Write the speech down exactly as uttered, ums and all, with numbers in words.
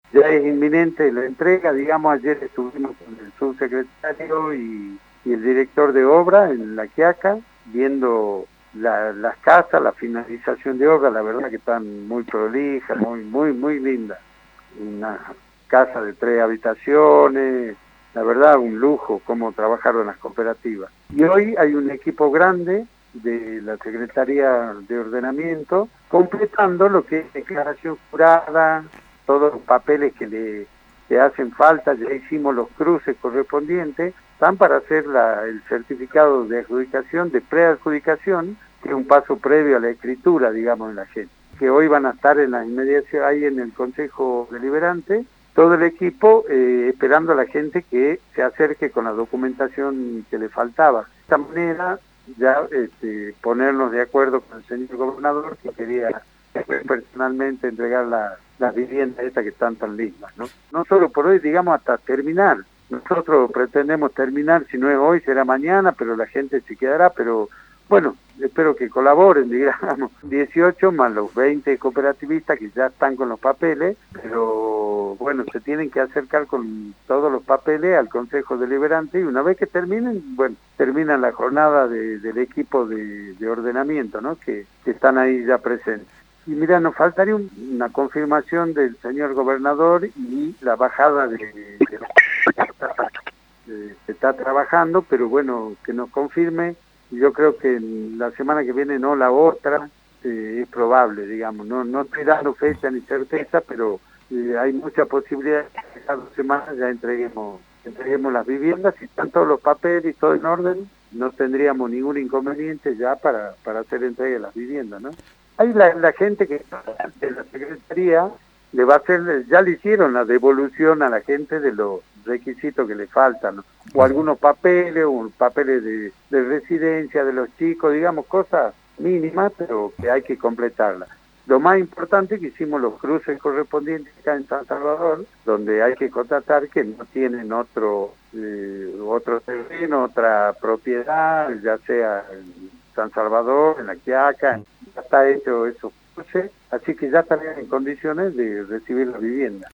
ya es inminente la entrega. Digamos, ayer estuvimos con el subsecretario y, y el director de obra en La Quiaca, viendo la, las casas, la finalización de obra. La verdad que están muy prolijas, muy, muy, muy lindas. Una casa de tres habitaciones, la verdad un lujo cómo trabajaron las cooperativas. Y hoy hay un equipo grande de la Secretaría de Ordenamiento completando lo que es declaración jurada, todos los papeles que le, le hacen falta. Ya hicimos los cruces correspondientes, están para hacer la, el certificado de adjudicación, de preadjudicación, que es un paso previo a la escritura, digamos, en la gente, que hoy van a estar en la inmediación, ahí en el Consejo Deliberante, todo el equipo eh, esperando a la gente que se acerque con la documentación que le faltaba. De esta manera, ya este, ponernos de acuerdo con el señor gobernador, que quería personalmente entregar la, las viviendas estas que están tan lindas, ¿no? No solo por hoy, digamos, hasta terminar. Nosotros pretendemos terminar, si no es hoy, será mañana, pero la gente se quedará, pero bueno, espero que colaboren, digamos, dieciocho más los veinte cooperativistas que ya están con los papeles, pero bueno, se tienen que acercar con todos los papeles al Consejo Deliberante y una vez que terminen, bueno, terminan la jornada de, del equipo de, de ordenamiento, ¿no? Que, que están ahí ya presentes. Y mira, nos faltaría un, una confirmación del señor gobernador y la bajada de... de se está trabajando, pero bueno, que nos confirme. Yo creo que la semana que viene, no la otra, eh, es probable, digamos. No, no estoy dando fecha ni certeza, pero eh, hay mucha posibilidad de que cada dos semanas ya entreguemos, entreguemos las viviendas. Si están todos los papeles y todo en orden, no tendríamos ningún inconveniente ya para, para hacer entrega de las viviendas, ¿no? Hay la, la gente que está de la Secretaría, le va a hacer, ya le hicieron la devolución a la gente de los requisitos que le faltan, ¿no? O algunos papeles, o papeles de, de residencia de los chicos, digamos, cosas mínimas, pero que hay que completarlas. Lo más importante es que hicimos los cruces correspondientes acá en San Salvador, donde hay que constatar que no tienen otro, eh, otro terreno, otra propiedad, ya sea en San Salvador, en La Quiaca, ya está hecho esos cruces, así que ya estarían en condiciones de recibir la vivienda.